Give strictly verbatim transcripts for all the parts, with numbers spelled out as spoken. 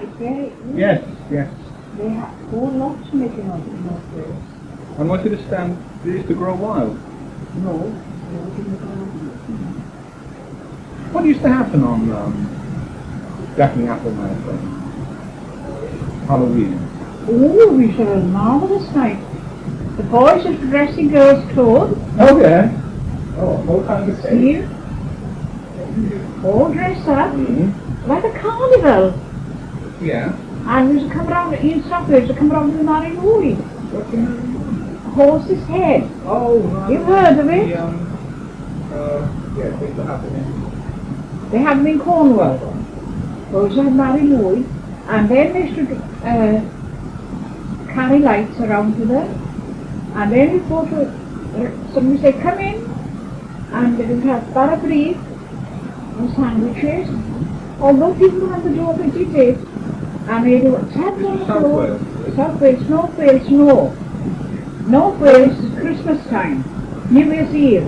it's very... Yes, yes. They have four lots making on in North Wales. And was it a stand that used to grow wild? No, they didn't grow. What used to happen on um, Daphne Apple Night then? Halloween? Oh, we had a marvellous night. The boys used to dress in girls' clothes. Oh yeah. Oh, all kinds of things. Here. All dressed up. Mm-hmm. Like a carnival. Yeah. And we used to come around, in South Wales, to come around to the Marylui. What's the name? Horse's Head. Oh, right. You've heard of it? The, um, uh, yeah, things that happen in... They have them in Cornwall. Those are Marylui. And then they used to uh, carry lights around to them. And then we go to, uh, somebody say, come in. And they would have bar of beef and sandwiches. Although people had the door pretty big. And they do tap on the South floor. Wales? South Wales, North Wales, no. North Wales is Christmas time. New Year's Eve.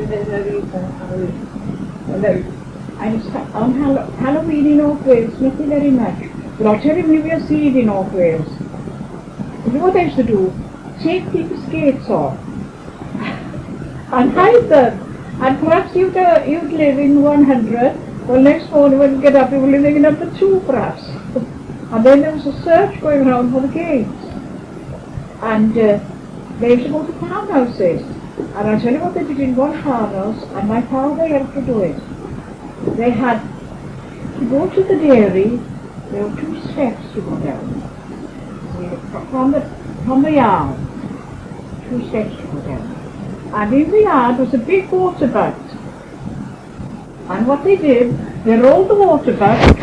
And it's on Hall Halloween in North Wales, nothing very much. But I'll tell you New Year's Eve in North Wales. You know what they used to do? Take people's skates off and hide them. And perhaps you'd, uh, you'd live in one hundred. Well, next morning when you get up, you were living in number two perhaps. And then there was a search going around for the gates. And uh, they used to go to farmhouses. And I'll tell you what they did in one farmhouse, and my father helped to do it. They had to go to the dairy. There were two steps to go down. From the, from the yard, two steps to go down. And in the yard was a big water butt. And what they did, they rolled the water butt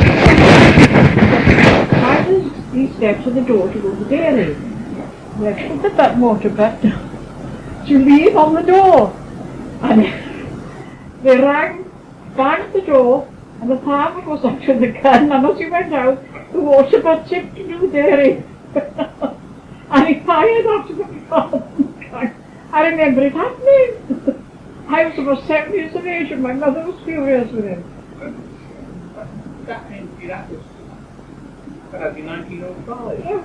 right these steps to the door to go to the dairy. They put the butt water butt to leave on the door. And they rang, banged the door, and the farmer was up to the gun, and as he went out, the water butt tipped into the dairy. And he fired after the farmer. I remember it happening. I was about seven years of age and my mother was furious with him. That means that was that'd be nineteen oh five. Yes.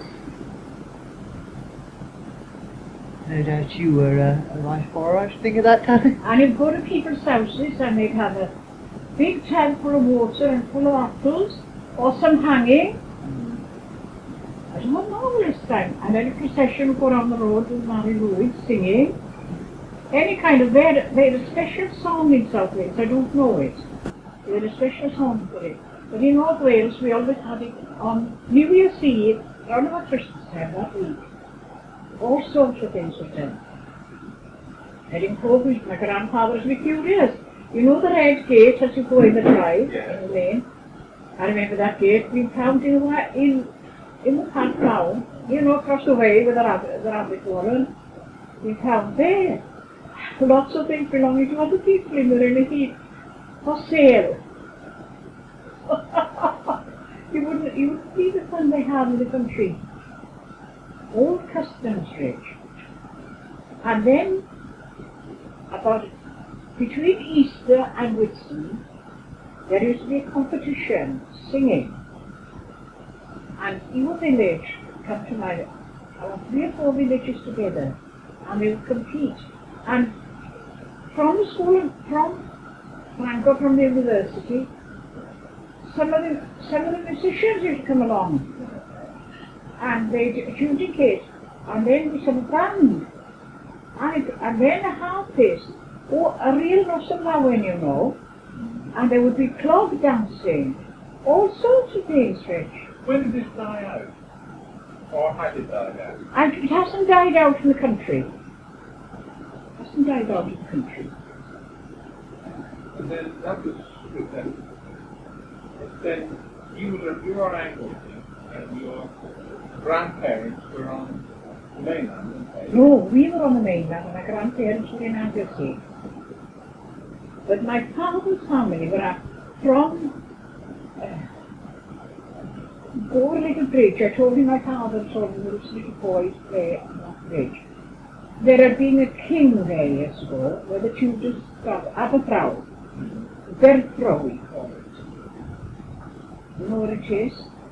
No doubt you were uh, alive for us, think of that time. And you'd go to people's houses and they'd have a big tank full of water and full of apples, or some hanging. It was a marvellous time. And then a procession would go down the road with Marylui singing. Any kind of, they had, they had a special song in South Wales, I don't know it. They had a special song for it. But in North Wales we always had it on New Year's Eve, around about Christmas time that week. All sorts of things were done. And in Coventry, my grandfather was with few years. You know the red gate as you go in the drive, in the lane? I remember that gate being found in, in, in the park down, you know, across the way with the rabbit, the rabbit warren. We found there lots of things belonging to other people in the in a heap for sale. you wouldn't you wouldn't see the fun they have in the country. Old customs rich. And then about between Easter and Whitsun there used to be a competition singing. And your village come to my uh, three or four villages together and they would compete. And from the school, from Franco, from the university, some of the, some of the musicians used to come along and they'd adjudicate, and then we some band, and, it, and then a harpist, or a real Rosalawan, you know, and there would be clog dancing, all sorts of things, Rich. When did this die out? Or has it died out? And it hasn't died out in the country. It hasn't died out in the country. And then that was good then. Then you were you were on Anglesey and your grandparents were on the mainland, weren't they? No, we were on the mainland and my grandparents were in Anglesey. But my father's family were from uh, over a little bridge. I told him my father told him there was little boys play on that bridge. There had been a king there years ago where the Tudors got Aberfraw. Berfraw we call it. You know what it is?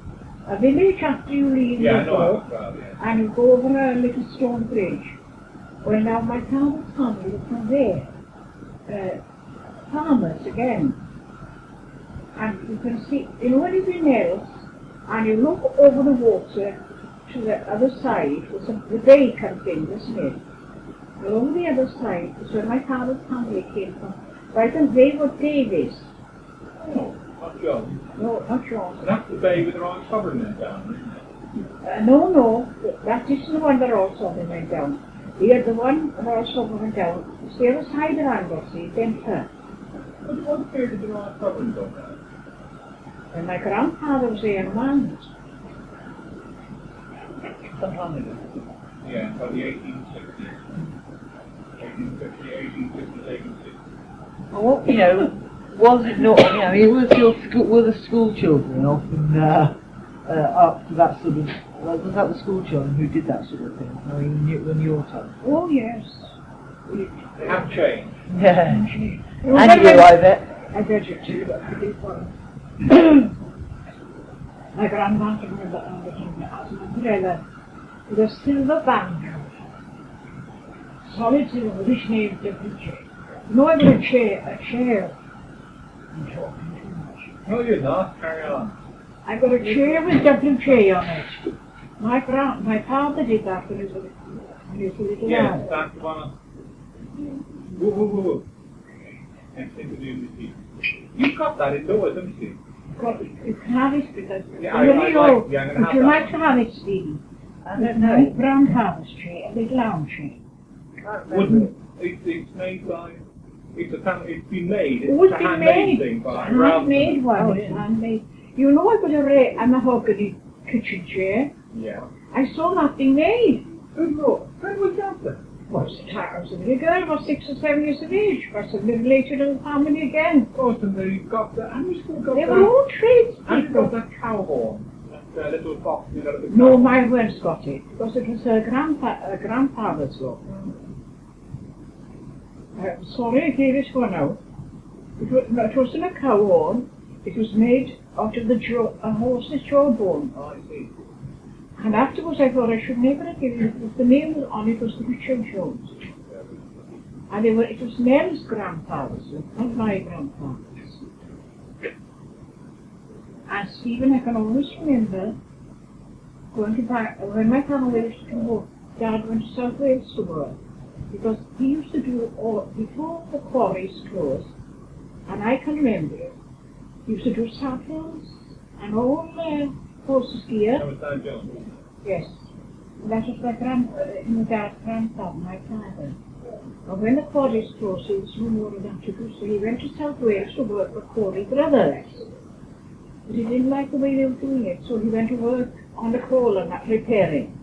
a village after you leave Yeah, I the know boat, Australia. Yeah. and you go over a little stone bridge. Well, now my father's family were from there. Uh, farmers again. And you can see, you know anything else, and you look over the water to the other side, where some, the bay comes in, doesn't it? Along the other side is where my father's family came from. Right, and they were Davies. Oh, not Jones. No, not John. And that's the bay with the Royal Sovereign then down, isn't it? Uh, no, no, that isn't the one that also went down. The other one that also went down, it's the other side of Anglesey, Denver. But what period did the Royal Sovereign go down? And my grandfather was there in one. Some time ago. Yeah, about the eighteen sixties. eighteen fifty, eighteen fifties, eighteen sixties. Oh, you know, was it not, you know, it was your school, were the school children often uh, uh, up to that sort of, like, was that the school children who did that sort of thing? I mean, you- when your time? Oh, yes. They have changed. Yeah. Well, And you, then I bet. I bet you too, but I did one. My grandmother remember everything as an umbrella with a silver band. Solid silver, which named W J. No, I got a chair, a chair. I'm talking too much. No, you're not. Carry on. I got a chair with W J on it. My grand, my father did that when he was a, when he was a little Yes, lad. that's the one. Woo, woo, woo, woo. Next thing to do with you. You've got that indoors, haven't you? God, you can have it because Yeah, you I- really I'd like- know. yeah, I'm gonna Would have you that. like to have it, Stephen? And my grandfather's chair, a little lounge chair. Wouldn't. It's, it's made by. It's a kind of, it's been made. It's Oh, it's a been handmade made. thing by Handmade, well, it's handmade. You know, I got a, ra- a mahogany kitchen chair. Yeah. I saw that being made. Good Lord. When was that then? Was the time I was a little girl, about six or seven years of age. I was a little later in the family again. Of course, and you've got that. And you still got They that. were all trades And you've got people. that cow horn. That uh, little box you got at the No, cow. my words got it because it was her grandpa, her grandfather's law. I'm sorry I gave it one out. It, was, no, it wasn't a cow horn. It was made out of the jaw, a horse's jawbone. Oh, I see. And afterwards I thought I should never have given it because the name was on it was the Richard Jones. And they were, it was Nell's grandfather's, not my grandfather's. And Stephen, I can always remember going to buy, when my family used to work, Dad went to South Wales to work. Because he used to do all, before the quarries closed, and I can remember it, he used to do saddles and all the horses' gear. That was Dan Jones. Yes. And that was my grand, uh, my dad's grandfather, my father. And when the quarries closed, he was no more of that to do, so he went to South Wales to work for Quarry Brothers. But he didn't like the way they were doing it, so he went to work on the coal and that repairing.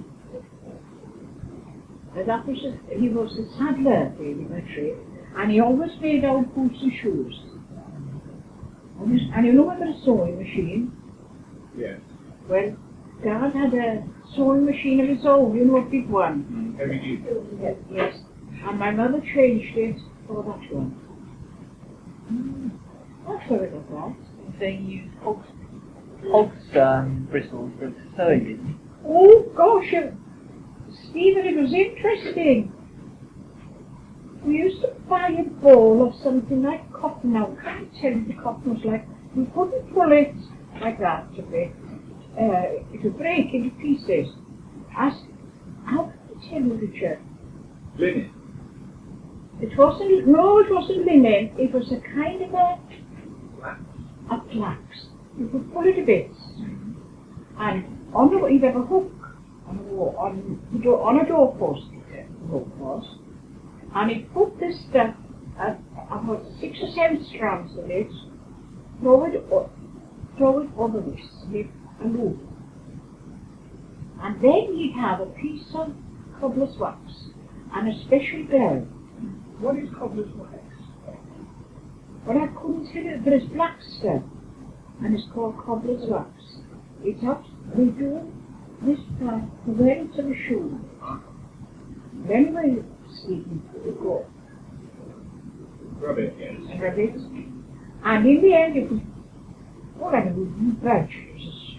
And that was a, he was a saddler, really, by trade, and he always made out boots and shoes. And, this, and you know about a sewing machine? Yes. Well, Dad had a sewing machine of his own, you know, a big one. Heavy duty. Yes, yes. And my mother changed it for that one. Mm. That's very good, that. They use hogs, hogs um, bristles for sewing, didn't you? Oh, gosh, uh, Stephen, it was interesting. We used to buy a ball of something like cotton. Now, I can't tell you what the cotton was like. We couldn't pull it like that to be. Uh, it would break into pieces. As, how can I tell you, Richard? Linen. It wasn't, no, it wasn't linen. It was a kind of a, Flax. a flax. You could pull it to bits. And on the, you'd have a hook on the wall, on, the door, on a doorpost, the hook was. And he put this stuff, uh, about six or seven strands of it, throw it, o- throw it over this, slip a loop. And then he'd have a piece of cobbler's wax and a special bell. What is cobbler's wax? Well, I couldn't tell you, but it's black stuff, and it's called cobbler's wax. It's up, we do this part to wear it to the shoe. Then we speaking to go Rub it, yes. and rub it. And in the end, it was, well, I mean, we badge, it was a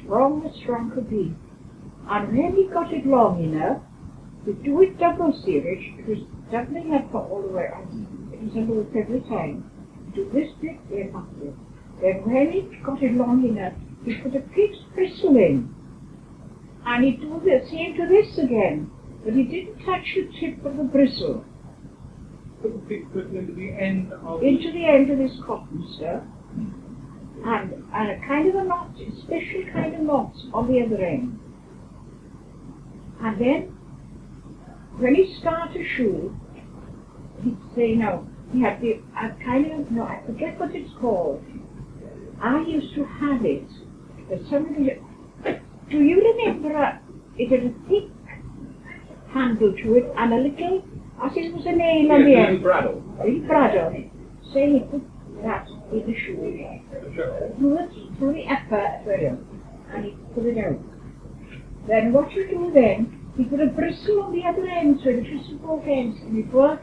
strong as strong could be. And when he got it long enough, to do it double series, it was doubling up all the way around. It was a loop every time. Do this bit, then that bit. Then when he got it long enough, he put a pig's bristle in. And he'd do the same to this again. But he didn't touch the tip of the bristle. Put the pig bristle into the end of Into the end of this cotton stuff. And, and a kind of a knot, a special kind of knot on the other end. And then, when he started a shoe, he'd say, no, he had the, a kind of, no, I forget what it's called. I used to have it, but somebody, do you remember a, it had a thick handle to it and a little, as if it was a nail on the yes, end. brattle. A little brattle. So he put that in the shoe. Through it, through the upper area, and he put it out. Then what you do then, you put a bristle on the other end, so the twist of both ends can be worked.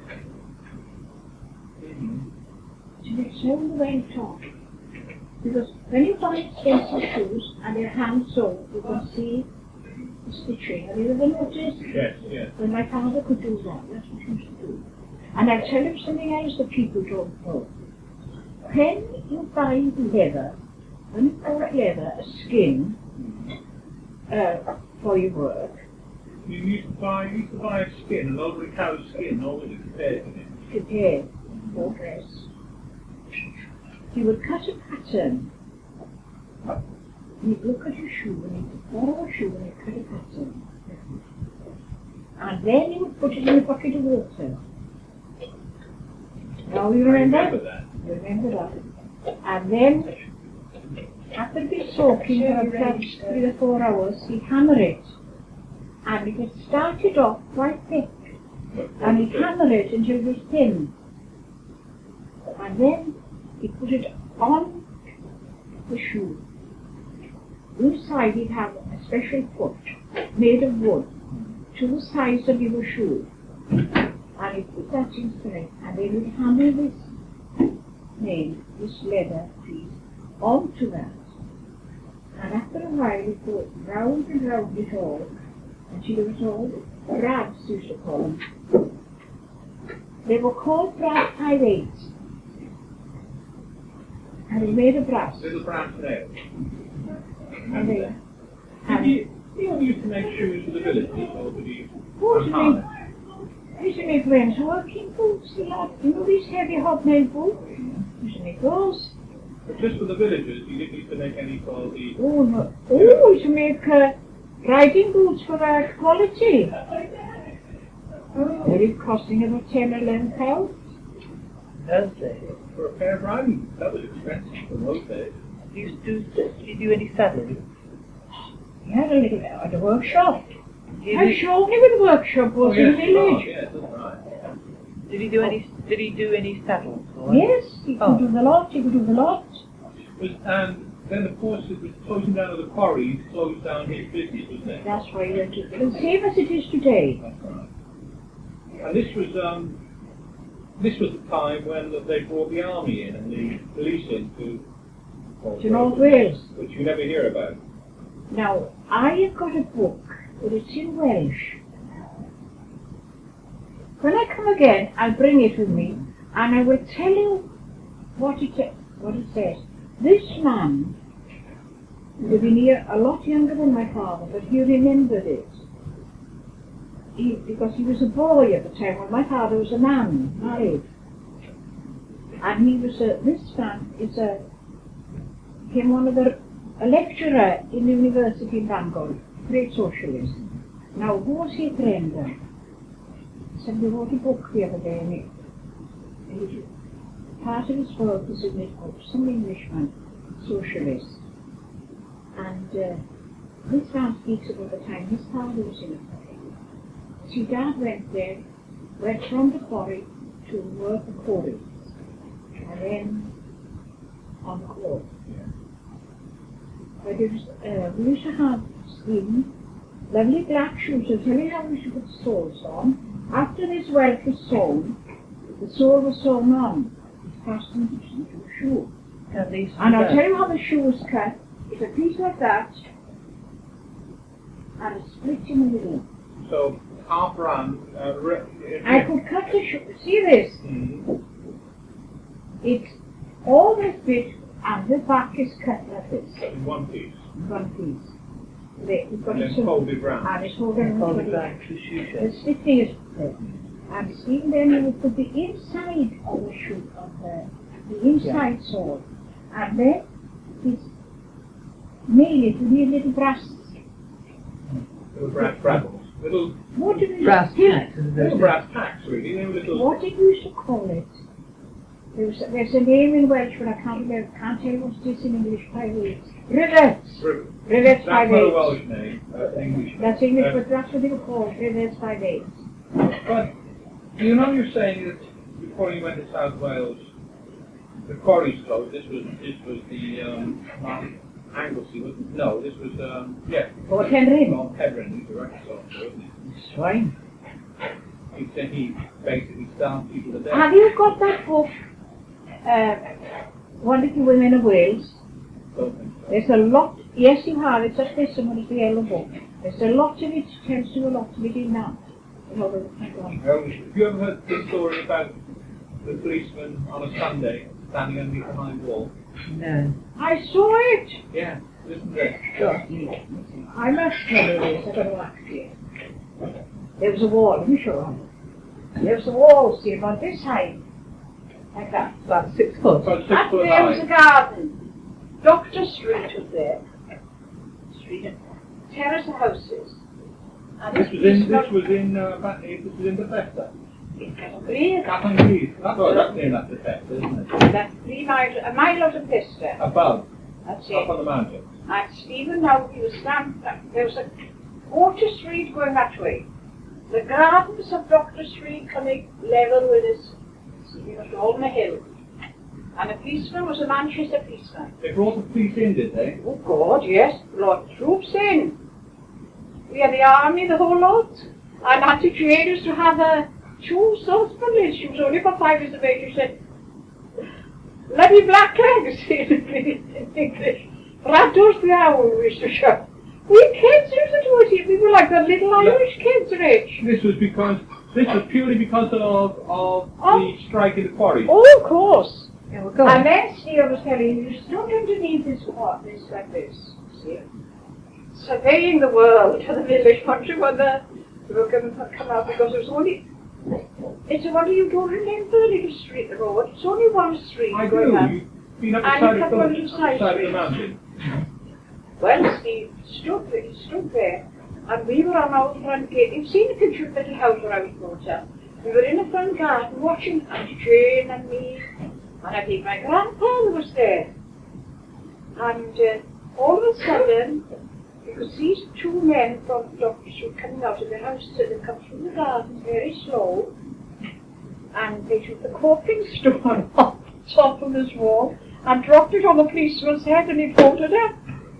So it's on the way top. Because when you buy expensive shoes and they're hand sewn, you can see the stitching. Have you ever noticed? Yes, yes. When my father could do that, that's what he used to do. And I'll tell you something else that people don't know. When you buy leather, when you buy leather, a skin, uh, for your work, You used to buy, you used to buy a skin, an old cow's skin, always prepared in it. prepared for dress, you would cut a pattern. You'd look at your shoe and you'd borrow a shoe and you'd cut a pattern. And then you would put it in a bucket of water. Now you remember? I remember that. You remember that. And then, after it be soaking for about three or four hours, he'd hammer it. And it had started off quite thick. And he'd hammer it until it was thin. And then he put it on the shoe. Inside he'd have a special foot made of wood to the size of your shoe. And he'd put that inside, and then he'd hammer this nail, this leather piece, onto that. And after a while he'd go round and round it all, until it was all brads, used to call them. They were called brass pirates. And they made of brass. Little brass nails. And they, Did and you, you ever used to make shoes for the villages, or did you What do you unharness? I used to make men's working boots, a lot. You know these heavy hobnail boots? I used to make those. But just for the villagers, you didn't used to make any for the... Oh, no. Oh, I used to make uh, riding boots for uh, quality. Oh, they're costing about ten or eleven pounds. Does they? For a pair of riding boots, that was expensive in those days. Do you do, do you do any saddling? He had a little, at a workshop. Do you I've do, shown him where the workshop was in the oh, village. yes, that's right. did he do any? Did he do any saddles? Or Yes, he could Oh. do the lot, he could do the lot. Was, and then, of course, it was closing down of the quarry, he closed down his business, wasn't it? That's why he went to, the same as it is today. That's right. And this was, um, this was the time when they brought the army in and the police in to... well, To North Wales. Which you never hear about. Now, I have got a book, but it's in Welsh. When I come again, I'll bring it with me, and I will tell you what it, what it says. This man would have been here a lot younger than my father, but he remembered it. He, because he was a boy at the time when my father was a man, married. And he was a, this man is a, became one of the, a lecturer in the university in Bangor, great socialist. Now, who was he a friend of? Somebody wrote a book the other day, and it, it, part of his work was in this book, some Englishman, socialist. And uh, this man speaks about the time his father was in a quarry. His dad went there, went from the quarry to work the quarry, and then on the court. But it was, uh, we used to have skin, lovely black shoes. I'll tell you how we should put soles on. After this welt was sewn, the sole was sewn on. It's fastened into the shoe. At least And I'll tell you how the shoe was cut. It's a piece like that, and it's split in the middle. So half round. Uh, re- I could cut the sh- see this? Mm. It's all this bit, and the back is cut like this. In one piece. One piece. They, you've got And it then so- folded round. and it's holding Hold on it to back to the shoe the shed. stiffy is there. And see, then you would put the inside of the shoe, of the, the inside sole, and then it's nail it with these little brass. Little brass brackles. Little, What did we Brass here, tacks, isn't little it? brass tacks, really. They were little. What did you used to call it? There was, there's a name in Welsh, but I can't remember. Can't tell what it is in English. Five eights. Rivets. Riv- Rivets That's five not a eights. Welsh name. That's English. That's English, Uh, but that's what they were called. Rivets five eights. But you know, you're saying that before you went to South Wales, the quarries closed. This was this was the um, Mark Anglesey, wasn't it? No, this was um, yeah. Or Penryn. Lord Penryn, who's the rector, wasn't it? It's fine. He said he basically starved people to death. Have you got that book, uh, Wonderful Women of Wales? Don't think so. There's a lot, yes you have, it's up there somewhere, it's the yellow book. There's a lot of it, tells you a lot of it in that. Oh, thank God. Have you ever heard the story about the policeman on a Sunday standing underneath a high wall? No. I saw it! Yeah, listen to this. Sure. I must tell you this, I've got to ask you. There was a wall, let me show you. There was a wall, see, about this height. Like that. About six foot. About six Up foot there was a high. garden. Doctor Street was there. Street of terrace of houses. And This was in, this was in, uh, back- this was in Bethesda. Three, Captain Heath. That's oh, that's near enough Bethesda, isn't it? that's three miles, a mile out of Bicester. Above, That's up it. on the mountain. And Stephen now, he was stand, there was a Water Street going that way. The gardens of Doctor Street coming level with his, you know, all on the hill. And the policeman was a Manchester policeman. They brought the police in, did they? Oh God, yes, Lord, troops in. We had the army, the whole lot. And Auntie Jane used to have a two saucepans. She was only about five years of age. She said, bloody blacklegs in English. Ratos the owl, we used to shout. We kids used to do it. We were like the little Irish kids, Rich. This was because, this was purely because of, of Oh. the strike in the quarry. Oh, of course. Yeah, we're going. And then Steve was telling you, you stood underneath this pot, this like this, see? Surveying the world for the village, wondering whether they were going to come out, because it was only, it's a wonder you don't remember the little street, the road, it's only one street I going do. up. You've been up the And side, a of couple the, of little side side of the streets. mountain. Well, Steve stood there, he stood there, and we were on our front gate. You've seen the picture of the little house where I was brought up. We were in the front garden watching Auntie Jane and me, and I think my grandfather was there. And uh, all of a sudden, you could see two men from Doctor Street coming out of the house, so they come through the garden very slow, and they took the coping stone off the top of this wall and dropped it on the policeman's head, and he floated up.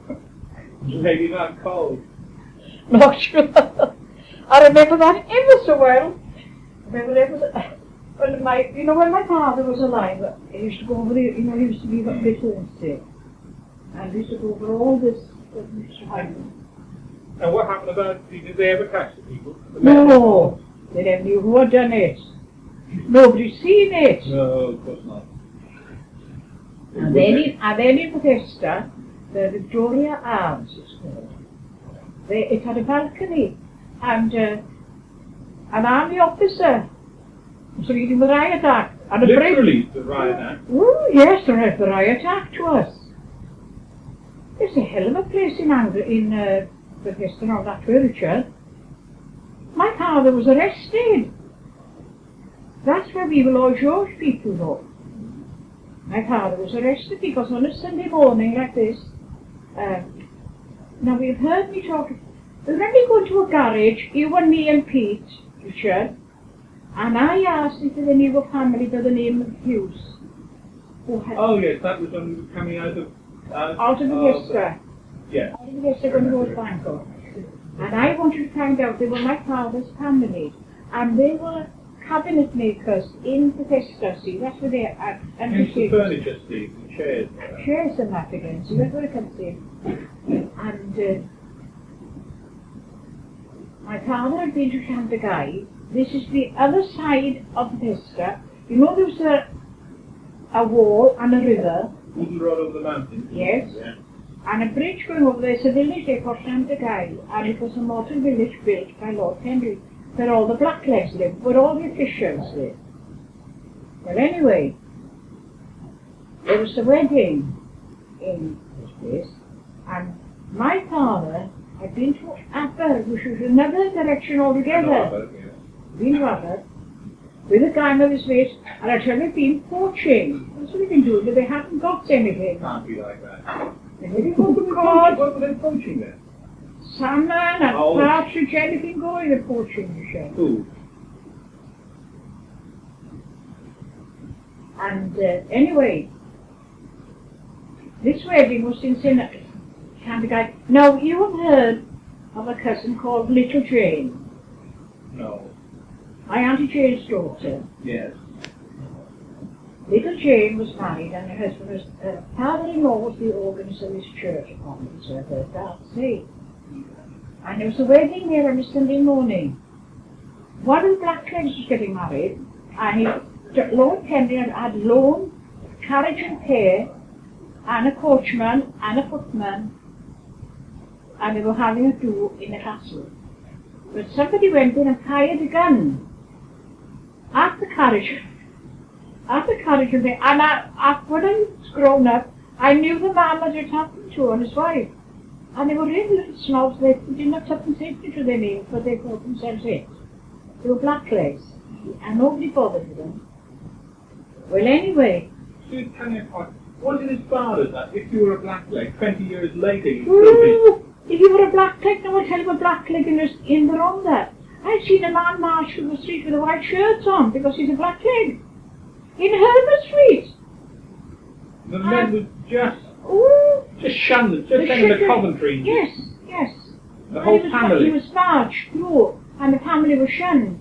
Maybe not cold. Not sure. I remember that ever so well. I remember it was, when my, you know, when my father was alive, he used to go over the, you know, he used to be up Little Instead. And he used to go over all this, that used to happen. And what happened about, did they ever catch the people? The men? No, they never knew who had done it. Nobody's seen it. No, of course not. And then in, and then in Bethesda, the Victoria Arms, it's called. They, it had a balcony, and uh, an army officer was reading the riot act. And a break- Literally, the riot act. Oh, yes, the, ri- the riot act was. It's a hell of a place in Ang- in uh, Bethesda, not that way, Richard. My father was arrested. That's where we were all George people go. My father was arrested because on a Sunday morning like this, um, now we've heard me talk, remember going to a garage, you and me and Pete, Richard, and I asked if they knew a family by the name of Hughes, who had Oh yes, that was when we were coming out of... Out, out of the Vista, Yeah. out of the Vista going to go to Bangor. And I wanted to find out, they were my father's family, and they were cabinet makers in Bethesda, see, that's where they are. And Hence the furniture, Steve, the chairs. chairs and that again, so that's where it comes in. And uh, my father had been to Llanfairpwll. This is the other side of Bethesda. You know there was a, a wall and a river. Wooden Road over the mountain. Yes. Yeah. And a bridge going over there. It's a village there called Llanfairpwll, and it was a modern village built by Lord Henry, where all the Blacklegs lived, where all the officials lived. Well, anyway, there was a wedding in this place, and my father had been to Aber, which was another direction altogether. Been to Aber, with a guy with his mate, and I'd tell him been poaching. That's what they've been doing, but they haven't got anything. Can't be like that. They maybe go to cod, What were they poaching then? salmon and Oh. partridge, anything going, the poaching machine. Food. And uh, anyway, this wedding was in Llanfairpwll. Now, you have heard of a cousin called Little Jane, No. my Auntie Jane's daughter. Yes. Little Jane was married, and her husband was, uh, father-in-law was the organist of this church upon it, so I heard that say. And there was a wedding there on a Sunday morning. One of the Blacklegs was getting married, and he, Lord Henry had, had loaned a carriage and pair, and a coachman, and a footman, and they were having a do in the castle. But somebody went in and fired a gun at the carriage, at the carriage and pair, and I, I, when I was grown up, I knew the man that it happened to and his wife. And they were really little snobs. They didn't have something safety to their names, but they called themselves it. They were Blacklegs, and nobody bothered with them. Well, anyway. Steve, can you quite... Was it as bad as that? If you were a blackleg, twenty years later, you'd still be... If you were a blackleg, now I'll tell you a blackleg in the, in the wrong there. I've seen a man march through the street with a white shirt on because he's a blackleg. In Herbert Street. The men were just... Ooh. Just shunned them, just The saying the sugar- Coventry. Yes, yes. The And whole he was, family. He was marched through, and the family was shunned.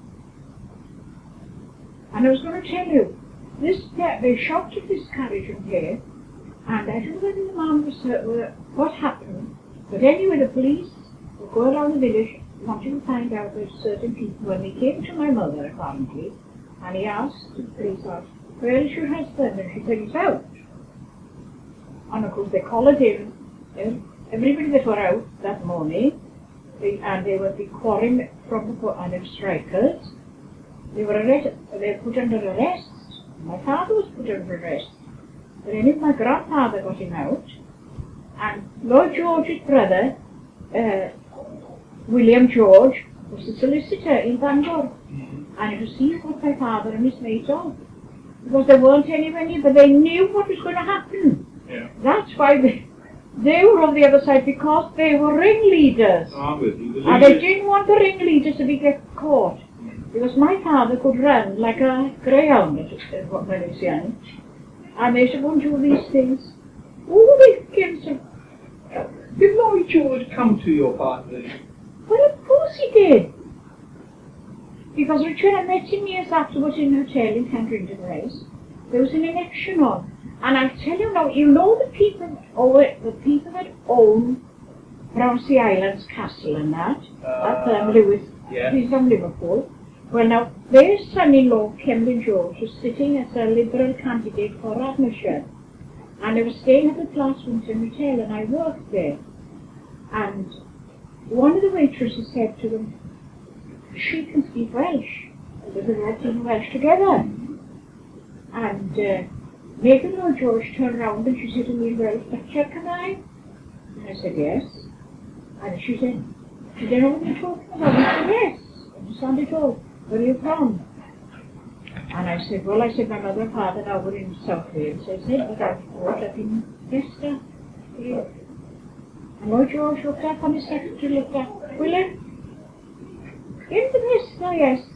And I was going to tell you, this yeah, they shot at this carriage and pair, and I don't know whether the man was uh, what happened, but anyway, the police were going around the village wanting to find out if certain people, when they came to my mother apparently, and he asked, the police asked, where is your husband? And she said, he's out. And of course they collared him, and everybody that were out that morning, they, and they were be quarrying from the and they were strikers. They were arrested, they were put under arrest. My father was put under arrest. But anyway, my grandfather got him out, and Lord George's brother, uh, William George, was a solicitor in Bangor, and it was he who got my father and his mate off. Because there weren't any money, but they knew what was going to happen. Yeah. That's why they, they were on the other side, because they were ringleaders. Oh, I'm with you. The And they leaders- didn't want the ringleaders to be get caught. Because my father could run like a greyhound when he was young. And they used to go and do these things. Oh, they came to... Did Lloyd George come to your party? Well, of course he did. Because Richard, I met him years afterwards in a hotel in Candrington Place. There was an election on. And I'll tell you now, you know the people, oh, the people that own Brownsea Islands Castle and that, Uh, that um, Lewis, yeah. he's from Liverpool. Well now, their son-in-law, Kemlyn George, was sitting as a Liberal candidate for admission. And they were staying at the Glaswinton Hotel, and I worked there. And one of the waitresses said to them, she can speak Welsh, because they were all speaking Welsh together. And uh, Nathan Lloyd George turned round and she said to me, well, Fletcher, can I? And I said, yes. And she said, do you know what you're talking about? I said, yes. I understand it all. Where are you from? And I said, well, I said, my mother and father now were in South Wales. I said, but I've brought up in Leicester. Yeah. And Lloyd George looked up and his secretary looked up. William? In the Leicester, yes.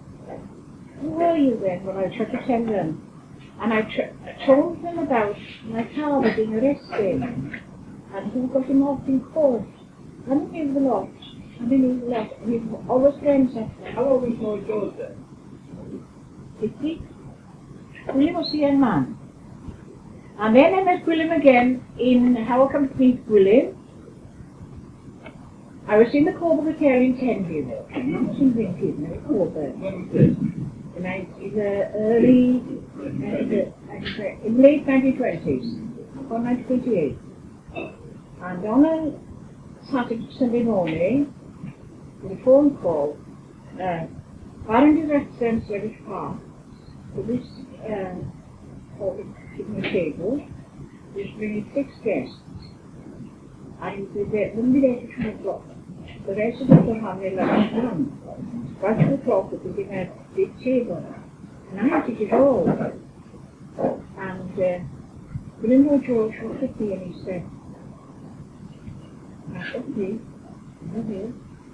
Who were you then? Well, I tried to tell them. And I tr told them about my father being arrested and who got him off in court. And he knew the lot. And he knew the lot. We were always friends after. How old was Lloyd George then? fifty. William was the young man. And then I met William again in how I come to meet William. I was in the Corber Hotel in Tenville. I was in Winfield, in the Corber. When was this? In the early, uh, in late nineteen twenties, or nineteen twenty-eight. And on a Saturday, Sunday morning, with a phone call, uh, Baron Director Service Park, to this uh, sitting table, was bringing six guests. And they wouldn't be there till two o'clock. The rest of them were having their lunch done. By two o'clock, we were given a big table. And I did it all. And uh, William Lord George looked at me and he said, I said, me, I'm here.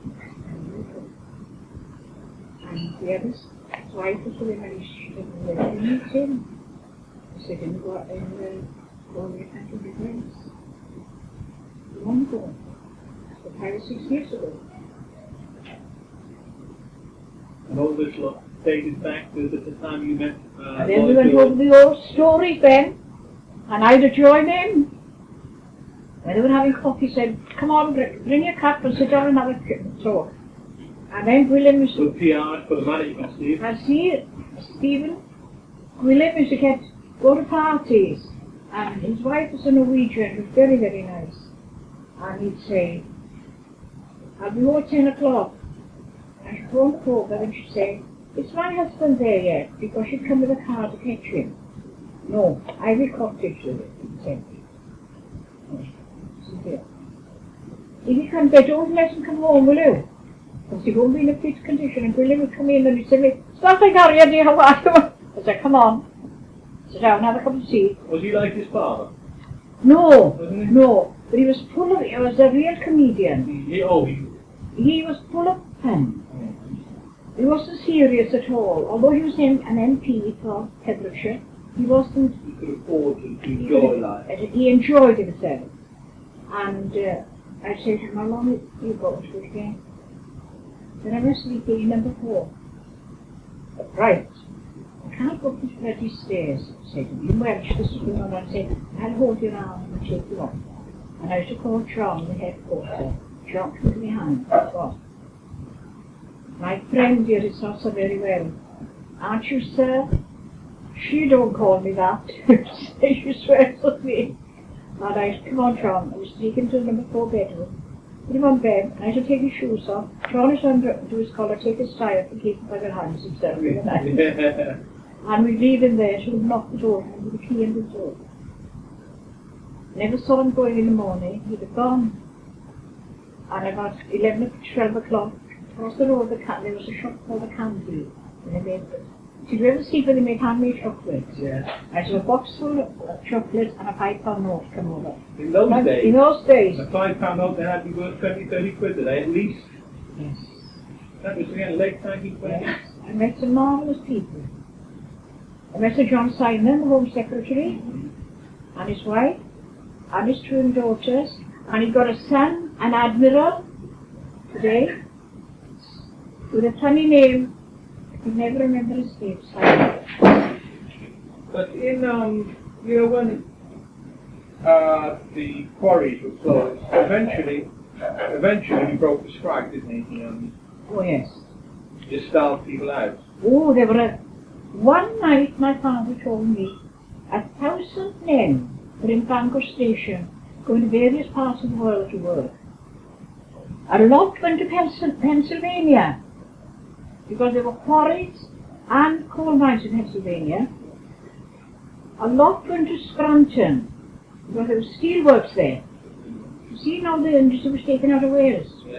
And the other's wife was with him and she didn't let him meet him. He said, in the in the Gloria Country Defense. Long ago. But five or six years ago. And all this lot dated back to the time you met uh, And then we went over the old stories then, and I'd have joined in. When they were having coffee, he said, come on, bring your cup and sit down and have a talk. And then William was... Good P R for the management, Steve. And see, Stephen, William used to get, go to parties, and his wife was a Norwegian, was very, very nice. And he'd say, I'll be home at ten o'clock. And she'd go on the program and she'd say, is my husband there yet? Because she'd come with a car to catch him. No, Ivy Cottage with it, he said. If you come there, don't let him come home, will you? Because he won't be in a fit condition. And William would come in and he'd say, stop like Harriet, dear, how are you? I said, come on. Sit down, have a cup of tea. Was he like his father? No, Wasn't he? no. But he was full of, he was a real comedian. He, oh, he... He was full of fun. He wasn't serious at all. Although he was in an M P for Pembrokeshire, he wasn't... He could afford to he enjoy could- life. He enjoyed himself. And uh, I said to him, how long have you got to it again? Then I was sleeping in number four. Right. I can't go up these bloody stairs, I said to him. In Welsh, this is going on. I said, I'll hold your arm and take you up. And I used to call John, the head porter. John took me hand. That's what. My friend here, it's not so very well. Aren't you, sir? She don't call me that. She swears at me. And I said, come on, John. I was taken to the number four bedroom. Put him on bed. I should take his shoes off. John is under to his collar, take his tie up and keep him by their hands himself in the night. And we leave him there, so we lock the door and with the key in the door. Never saw him going in the morning. He'd have gone. And about eleven, twelve o'clock, across the road, the can- there was a shop called the Candy. And they made, did you ever see where they make handmade chocolates? Yeah. I saw a box full of chocolate and a five pound note come over. In those Like, days, in those days. a five pound note they had to be worth twenty, thirty quid today at least. Yes. That was again late nineteen twenties. Yes. I met some marvellous people. I met Sir John Simon, the Home Secretary, and his wife, and his twin daughters, and he got a son, an admiral, today, with a funny name. I can never remember his name, Simon. But in, um, you know, when uh, the quarries were closed, eventually, eventually he broke the strike, didn't he? He um, Oh yes. just starved people out. Oh, there were a, one night my father told me a thousand men were in Bangor Station going to various parts of the world to work. A lot went to Pensil- Pennsylvania because there were quarries and coal mines in Pennsylvania. A lot went to Scranton because there were steelworks there. You see now the industry was taken out of Wales. Yeah.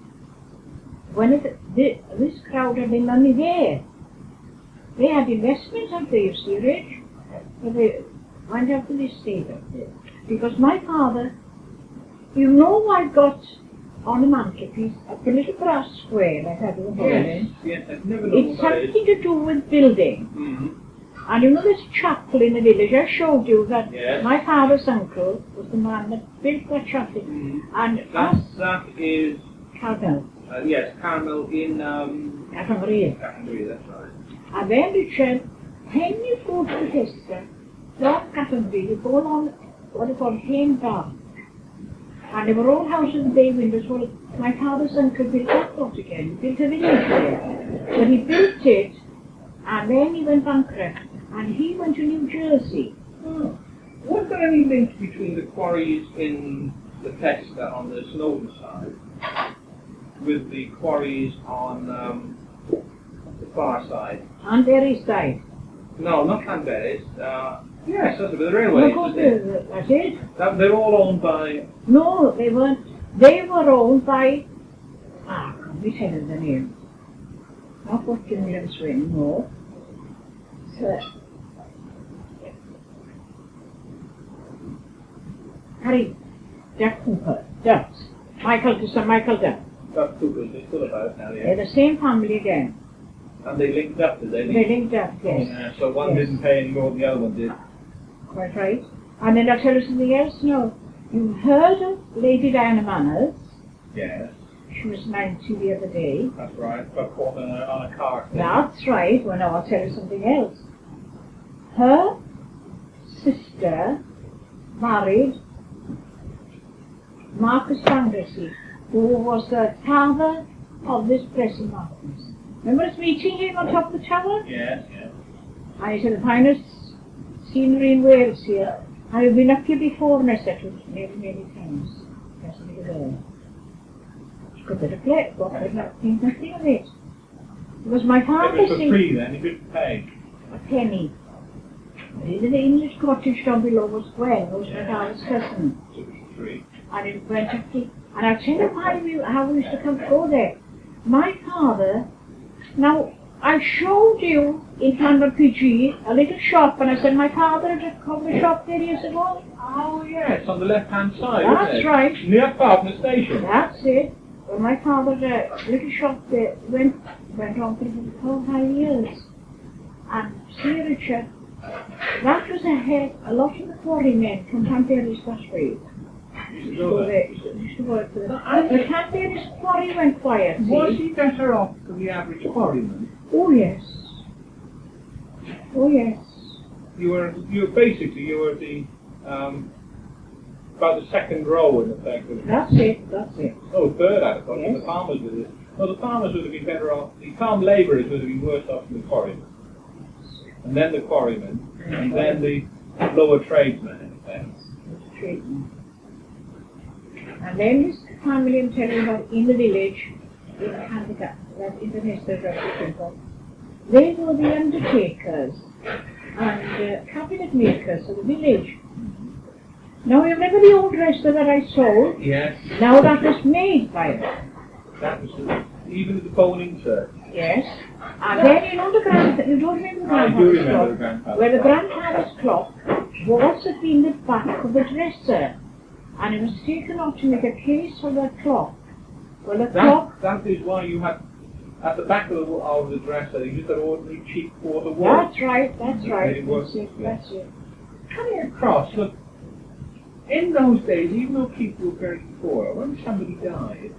When it, the, this crowd had the money there, they had investments up there, you see, Rich. But they went up to this state up there. Because my father, you know, I got on the mantelpiece a little brass square like that with a hole Yes, in. yes, I've never known It's what that is. something to do with building. Mm-hmm. And you know this chapel in the village, I showed you that Yes. my father's uncle was the man that built that chapel. Mm-hmm. And That, us, that is, Carmel, uh, yes, Carmel in, um, Carmel, Category, that's right. And then Richard, when you go to the Hester, Lord Cattenby, you go along what is called Hayne Park. And there were all houses and bay windows. Well, my father's uncle built that lot again. He built a village there. But he built it, and then he went bankrupt, and he went to New Jersey. Oh. Was there any link between the quarries in the Testa on the Snowdon side with the quarries on um, the far side? And there he died. No, not Llanberis. Uh, yes, that's the railway. Well, that's it. That, they're all owned by... No, they weren't. They were owned by... Ah, I can't be telling the name. Not Watkin Williams Wynn, no. Sir. Harry, Jack Cooper, Ducks. Michael to Sir Michael Duck. Duck Coopers, they're still about now, yeah. They're the same family again. And they linked up, did they? They linked up, yes. Yeah, so one Yes. didn't pay any more than the other one did. Quite right. And then I'll tell you something else now. You've heard of Lady Diana Manners. Yes, She was ninety the other day. that's right. Got caught on a, on a car. That's right. Well, now I'll tell you something else. Her sister married Marcus Fantasy, who was the father of this present Marcus. Remember us meeting him on top of the tower? Yes, yes. And he said, the finest scenery in Wales here. I've been up here before, and I said to him many, many times. That's a little girl. She could have left, but I didn't think nothing of it. It was my It father was for saying, free then, you didn't pay. a penny. In the English cottage down below was Gwen, was my father's cousin. So it was for free. And it went up to, and I'll tell you why we, how we used to come go there. My father, now, I showed you in London P G a little shop, and I said my father had a coffee shop there years ago. Oh yes, on the left-hand side, That's isn't it? right. Near Parkman Station. That's it. Well, my father had a little shop there, went, went on for four or five years. And see, Richard, that was ahead, a lot of the quarrymen from Llanberis that way. You should So go there. they used to work for them. I- The Llanberis quarry went quiet, Was see? he better off than the average quarryman? Oh yes. Oh yes. You were, you were basically, you were the, um, about the second row in effect. Of, That's it, that's it. oh, third I thought, Yes. the farmers would have, well, the farmers would have been better off, the farm labourers would have been worse off than the quarrymen. And then the quarrymen, and then the lower tradesmen in effect. Treatment. And then this family I'm telling you about in the village, in Handicap, that in the Nester Road, they were the undertakers and uh, cabinet makers of the village. Now you remember the old dresser that I sold? Yes. Now that was made by them. That was the, even the bone insert. Yes. And then you know the grand, you don't remember the I do grandfather's remember the clock? grandfather's Where the clock. grandfather's clock was at in the back of the dresser. And it was taken off to make a case for the clock. Well, the clock, That, that is why you had, at the back of the, of the dresser, you just had ordinary cheap water watch. that's right, that's right, It was- that's it, that's it. Coming across, look, in those days, even though people were very poor, when somebody died,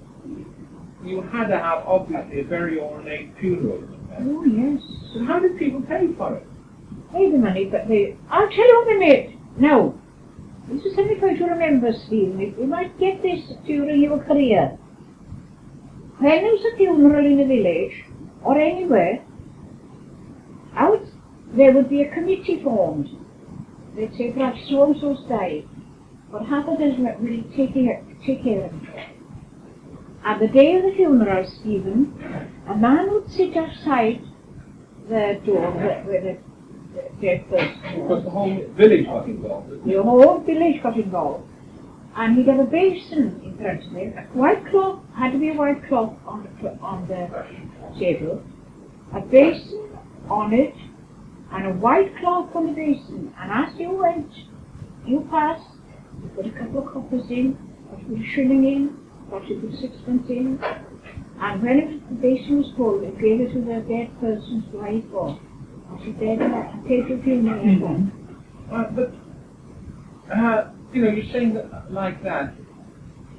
you had to have, obviously, a very ornate funeral. Oh, yes. So how did people pay for it? Pay the money, but they, I'll tell you what they made. Now, this is something for you to remember, Stephen. You might get this during your career. When there's a funeral in the village, or anywhere, out, there would be a committee formed. They'd say, perhaps so-and-so's died, but half a dozen will take care, take care of him. And the day of the funeral, Stephen, a man would sit outside the door where, where the, the dead person Because was. the whole village got involved. didn't it? The whole village got involved. And he'd have a basin in front of him. A white cloth, had to be a white cloth on the, cl- on the table. A basin on it, and a white cloth on the basin. And as you went, you passed, you put a couple of coppers in, or you put a shilling in, or you put sixpence in. And when it was, the basin was full, it gave it to the dead person's wife or, or she dead and paid the funeral. Mm-hmm. Uh, but, uh, you know, you're saying that like that,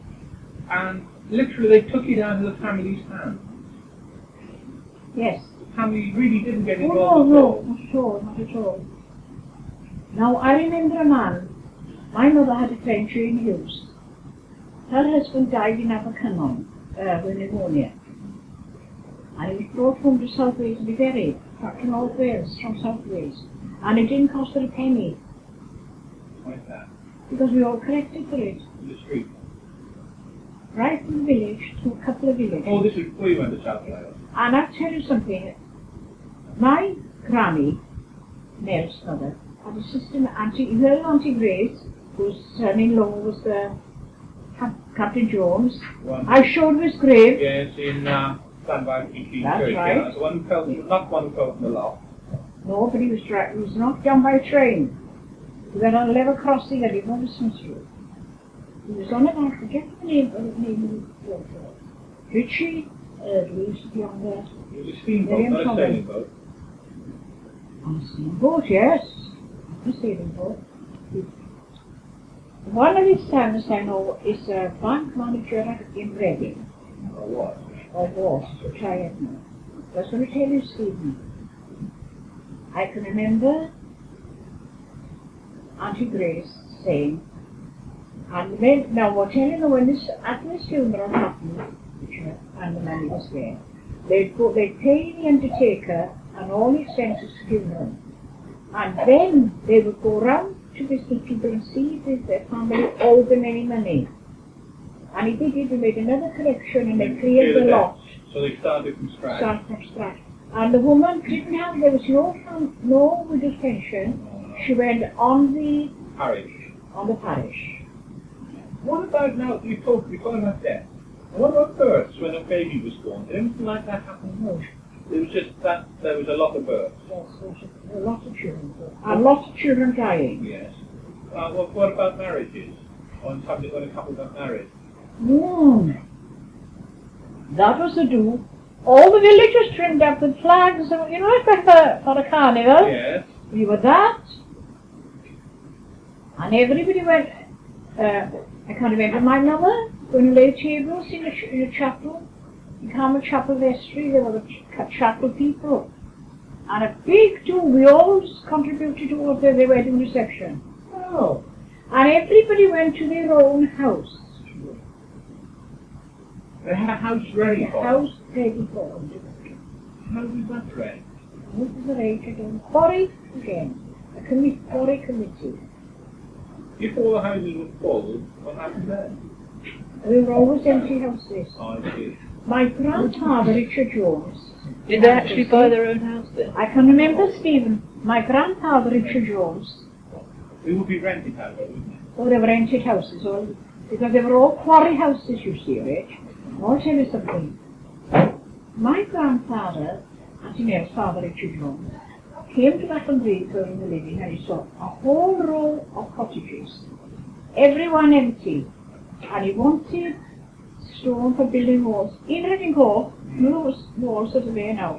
and literally they took it out of the family's hands. Yes. family really didn't get Oh, involved no, at all. no, not at all, not at all. Now, I remember a man, my mother had a friend, Jane Hughes. Her husband died in Abercynon, uh, with pneumonia. And he was brought home to South Wales to be buried, back to North Wales, from South Wales. And it didn't cost her a penny, Why is that? because we all collected for it. In the street. Right from the village to a couple of villages. Oh, this was before you went to South Wales. And I'll tell you something. My granny, Nell's mother, had a sister, Auntie, her Auntie Grace, whose son-in-law was the Cap- Captain Jones. One. I showed his grave. Yes, in uh, Sandbag P T That's Church. right. Yeah. The one who fell, not one who fell from the loft. No, but he was, dra- he was knocked down by a train. He went on a level crossing and he went to Smith Road. He was on it, I forget the name, uh, the name of the water. Richie Erdley used to be on there. It was a steamboat, Very not a uncommon. sailing boat. On a steamboat, yes. A sailing boat. One of his sons, I know, is a bank manager in Reading, Or what? or was, which I don't know. I was going to tell you, Stephen. I can remember Auntie Grace saying, and then, now we're telling you when this, after this funeral happened, which, uh, and the money was there, they'd go, they'd pay the undertaker and all the expenses for funeral. And then they would go round to visit people and see if their family owed them any money. And he did it, they made another collection and they cleared the lot. So they started from scratch. Start from scratch. And the woman didn't have, there was no, fam- no widow's pension. She went on the, Parish. on the parish. What about now, you talked before about death. What about births when a baby was born? Did anything like that happen? No. It was just that there was a lot of births. Yes, there's a, a lot of children. And lots of children dying. Yes. Uh, well, what about marriages? On time when a couple got married? Mm. That was the do. All the villages trimmed up with flags, and, you know, like for, for a carnival. Yes. We were that. And everybody went, uh, I can't remember my mother, going to lay tables in a, ch- in a chapel. In Carmel Chapel Vestry, there were the ch- chapel people. And a big do, we all contributed towards the, the wedding reception. Oh. And everybody went to their own house. They had a house ready The for them. house ready for them. How was that ready? This is the rate again. Quarry again. A committee, quarry committee. If all the houses were full, what happened then? We were always empty houses. Oh, I see. My grandfather, Richard Jones. Did they actually buy their own house then? I can remember, Stephen, my grandfather, Richard Jones, It would be rented houses, wouldn't it? or they were rented houses, all, because they were all quarry houses, you see, Rich. I'll tell you something. My grandfather, Auntie Nell's father, Richard Jones, came to Battle Green for the living and he saw a whole row of cottages, everyone empty, and he wanted stone for building walls. In Reading Hall, you know those walls that are there now.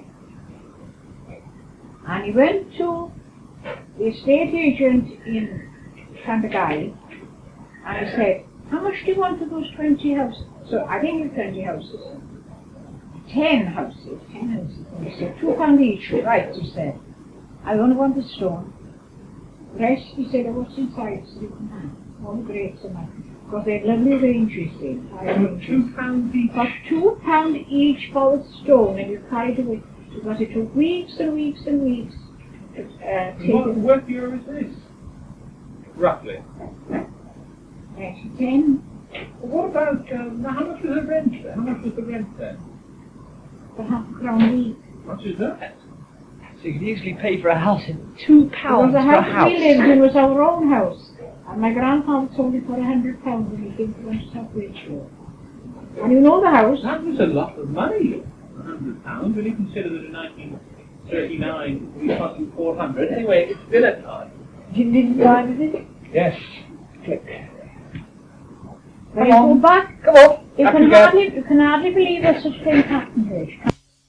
And he went to the estate agent in Shantagai and he said, how much do you want for those twenty houses? So I think it's twenty houses. Ten houses, ten houses. And he said, two pound each. Right, he said. I only want the stone. The rest, he said, oh, what's inside? So you can have all the grates and that. Because they had lovely ranges there. high ranges. Two pounds each. For two pound each for the stone, and you carried away. Because it took weeks and weeks and weeks to uh, take What, it. what year is this? Roughly. ten What about, um, how much was the rent then? How much was the rent then? for half a crown a week. How much is that? So you could easily pay for a house in two pounds Because the for a house house. we lived in was our own house. And my grandfather sold it for a hundred pounds when he came to rent South Wales. And you know the house? That was a lot of money. A hundred pounds, when you consider that in nineteen thirty-nine we cost you four hundred. Anyway, it's still a time. Didn't didn't buy it? Yes. Click. When you go back, Come on. you Up can you go. hardly you can hardly believe that such things happened here.